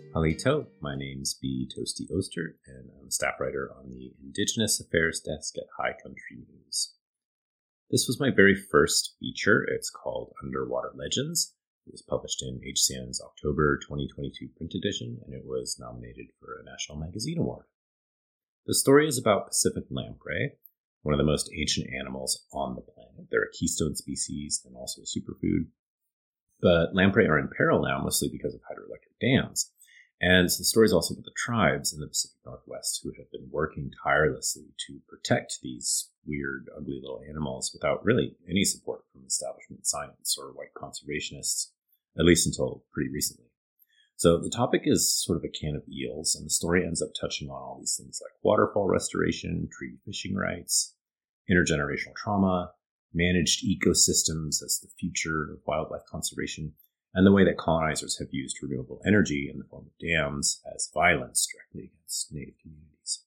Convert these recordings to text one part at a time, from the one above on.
Halito, my name's B. Toasty Oster, and I'm a staff writer on the Indigenous Affairs desk at High Country News. This was my very first feature. It's called Underwater Legends. It was published in HCN's October 2022 print edition, and it was nominated for a National Magazine Award. The story is about Pacific lamprey, one of the most ancient animals on the planet. They're a keystone species and also a superfood. But lamprey are in peril now, mostly because of hydroelectric dams. And the story is also about the tribes in the Pacific Northwest who have been working tirelessly to protect these weird, ugly little animals without really any support from establishment science or white conservationists, at least until pretty recently. So the topic is sort of a can of eels, and the story ends up touching on all these things like waterfall restoration, treaty fishing rights, intergenerational trauma, managed ecosystems as the future of wildlife conservation, and the way that colonizers have used renewable energy in the form of dams as violence directly against Native communities.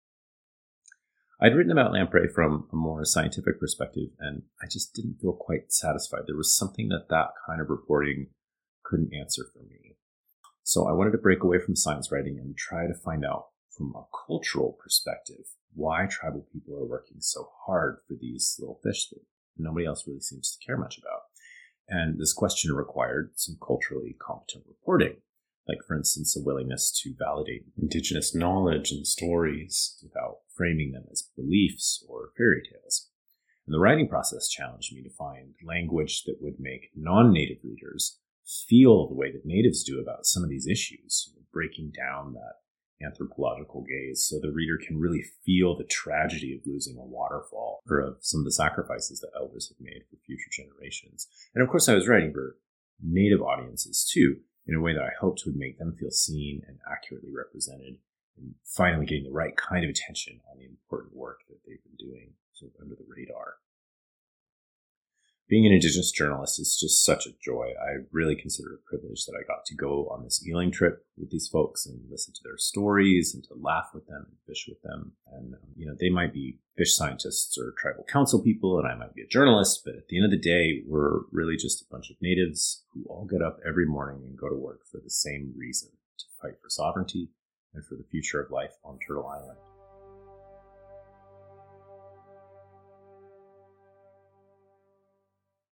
I'd written about lamprey from a more scientific perspective, and I just didn't feel quite satisfied. There was something that kind of reporting couldn't answer for me. So I wanted to break away from science writing and try to find out from a cultural perspective why tribal people are working so hard for these little fish that nobody else really seems to care much about. And this question required some culturally competent reporting, like, for instance, a willingness to validate Indigenous knowledge and stories without framing them as beliefs or fairy tales. And the writing process challenged me to find language that would make non-Native readers feel the way that Natives do about some of these issues, breaking down that anthropological gaze so the reader can really feel the tragedy of losing a waterfall or of some of the sacrifices that elders have made for future generations. And of course, I was writing for Native audiences too, in a way that I hoped would make them feel seen and accurately represented, and finally getting the right kind of attention on the important work that they've been doing sort of under the radar. Being an Indigenous journalist is just such a joy. I really consider it a privilege that I got to go on this eeling trip with these folks and listen to their stories and to laugh with them and fish with them. And, they might be fish scientists or tribal council people, and I might be a journalist, but at the end of the day, we're really just a bunch of Natives who all get up every morning and go to work for the same reason, to fight for sovereignty and for the future of life on Turtle Island.